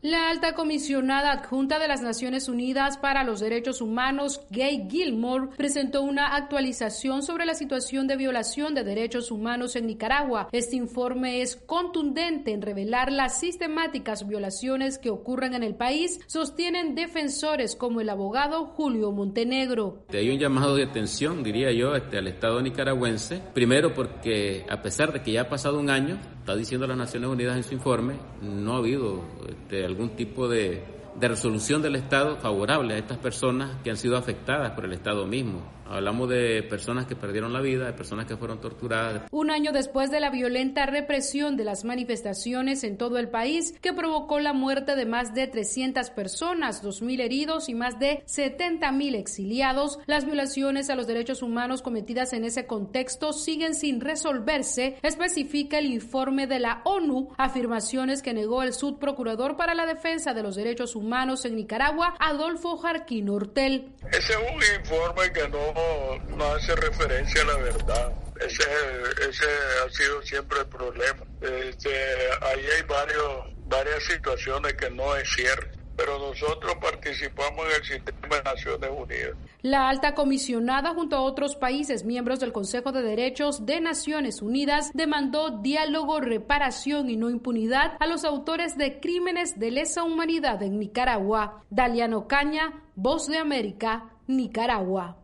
La alta comisionada adjunta de las Naciones Unidas para los Derechos Humanos, Gay Gilmore, presentó una actualización sobre la situación de violación de derechos humanos en Nicaragua. Este informe es contundente en revelar las sistemáticas violaciones que ocurren en el país, sostienen defensores como el abogado Julio Montenegro. Hay un llamado de atención, diría yo, al Estado nicaragüense, primero porque a pesar de que ya ha pasado un año, está diciendo las Naciones Unidas en su informe, no ha habido algún tipo de resolución del Estado favorable a estas personas que han sido afectadas por el Estado mismo. Hablamos de personas que perdieron la vida, de personas que fueron torturadas. Un año después de la violenta represión de las manifestaciones en todo el país, que provocó la muerte de más de 300 personas, 2.000 heridos y más de 70.000 exiliados, las violaciones a los derechos humanos cometidas en ese contexto siguen sin resolverse, especifica el informe de la ONU, afirmaciones que negó el subprocurador para la defensa de los derechos humanos en Nicaragua, Adolfo Jarquín Ortel. Ese es un informe que no hace referencia a la verdad. Ese ha sido siempre el problema. Ahí hay varias situaciones que no es cierto, pero nosotros participamos en el sistema de Naciones Unidas. La alta comisionada, junto a otros países miembros del Consejo de Derechos de Naciones Unidas, demandó diálogo, reparación y no impunidad a los autores de crímenes de lesa humanidad en Nicaragua. Daliano Caña, Voz de América, Nicaragua.